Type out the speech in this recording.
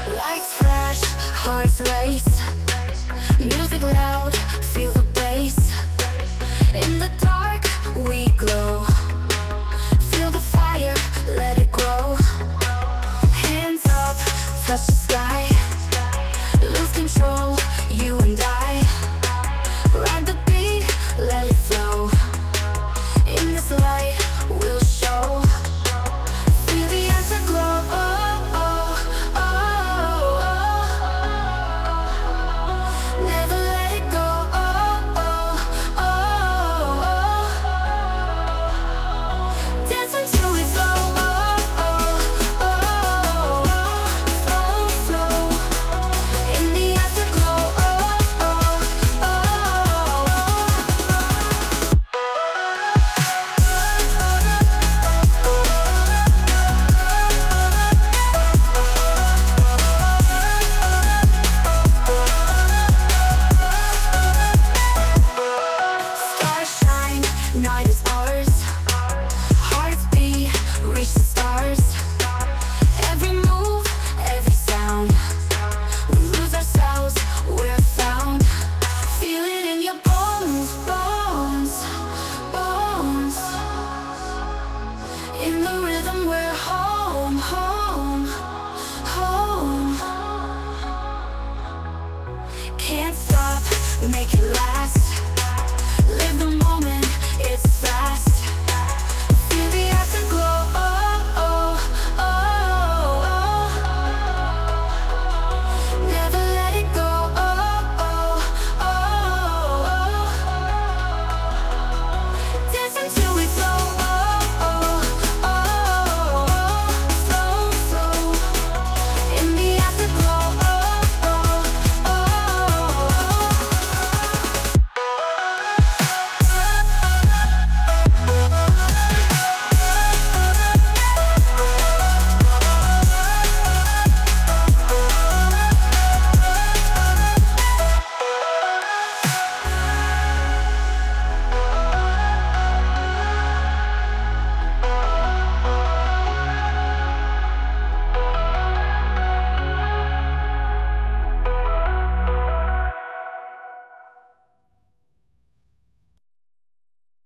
Lights flash, hearts race. Music loud, feel the bass. In the dark, we glow. Feel the fire, let it grow. Hands up, touch the sky. Lose control, you and I. Ride the beat, let it flow. In this light, we'll show. Feel the afterglow. Never let it go. Dance until we flow. Flow, flow. In the afterglow. Stars shine, night is ours.